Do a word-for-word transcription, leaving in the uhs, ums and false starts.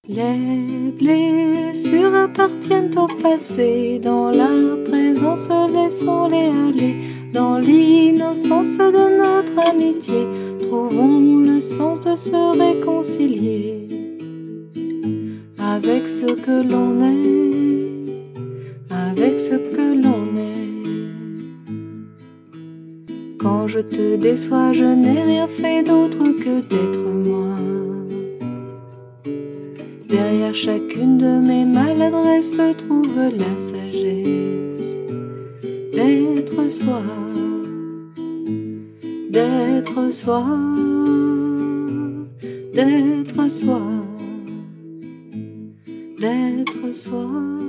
Les blessures appartiennent au passé, dans la présence laissons-les aller. Dans l'innocence de notre amitié, trouvons le sens de se réconcilier avec ce que l'on est, avec ce que l'on est. Quand je te déçois, je n'ai rien fait d'autre que d'être moi. Derrière chacune de mes maladresses se trouve la sagesse d'être soi, d'être soi, d'être soi, d'être soi.